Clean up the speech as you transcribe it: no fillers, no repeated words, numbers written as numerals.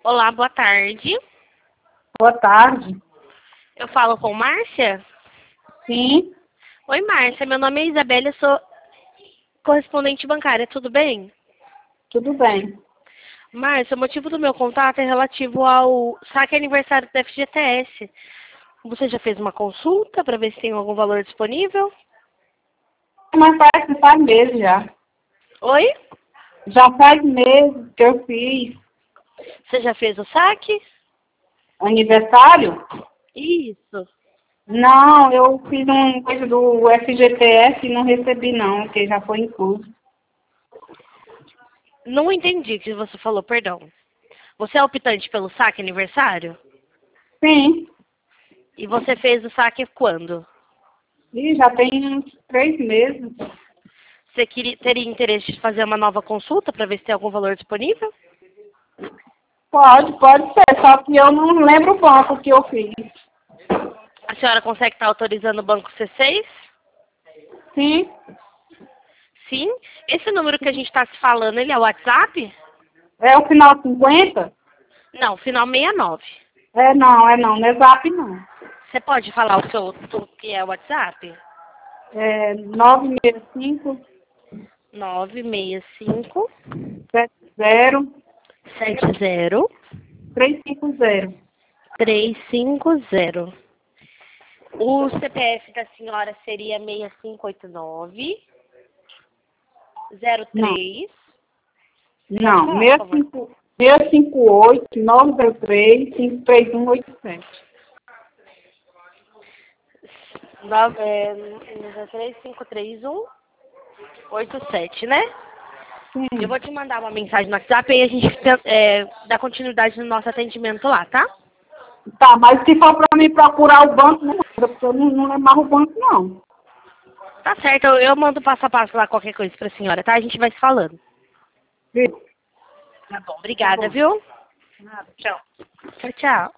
Olá, boa tarde. Boa tarde. Eu falo com Márcia? Sim, Oi, Márcia. Meu nome é Isabela, eu sou correspondente bancária, tudo bem? tudo bem. Márcia, o motivo do meu contato é relativo ao saque aniversário do FGTS. Você já fez uma consulta para ver se tem algum valor disponível? Mas faz meses já. Oi? Já faz meses que eu fiz Você já fez o saque? aniversário. Isso. Não, eu fiz uma coisa do FGTS e não recebi não, porque já foi incluso. Não entendi o que você falou, perdão. Você é optante pelo saque aniversário? Sim, E você fez o saque quando? e já tem uns 3 meses. Você teria interesse de fazer uma nova consulta para ver se tem algum valor disponível? Pode ser, só que eu não lembro o banco que eu fiz. A senhora consegue estar autorizando o banco C6? Sim, Sim. Esse número que a gente está se falando, ele é o WhatsApp? é o final 50? Não, final 69. Não é Zap não. Você pode falar o seu que é o WhatsApp? É 965 965 70 70 350. 350. O CPF da senhora seria 6589 Não, 03. Pode não. falar, por favor. 658 903 53187. 9353187, né? Eu Sim. vou te mandar uma mensagem no WhatsApp e a gente dá continuidade no nosso atendimento lá, tá? Tá, mas se for para mim procurar o banco, não manda, porque eu não lembro mais o banco, não. Tá certo, eu mando passo a passo lá qualquer coisa pra senhora, tá? A gente vai se falando. Viu? Tá bom, Tá obrigada, bom. viu? Nada, tchau. Tchau, tchau.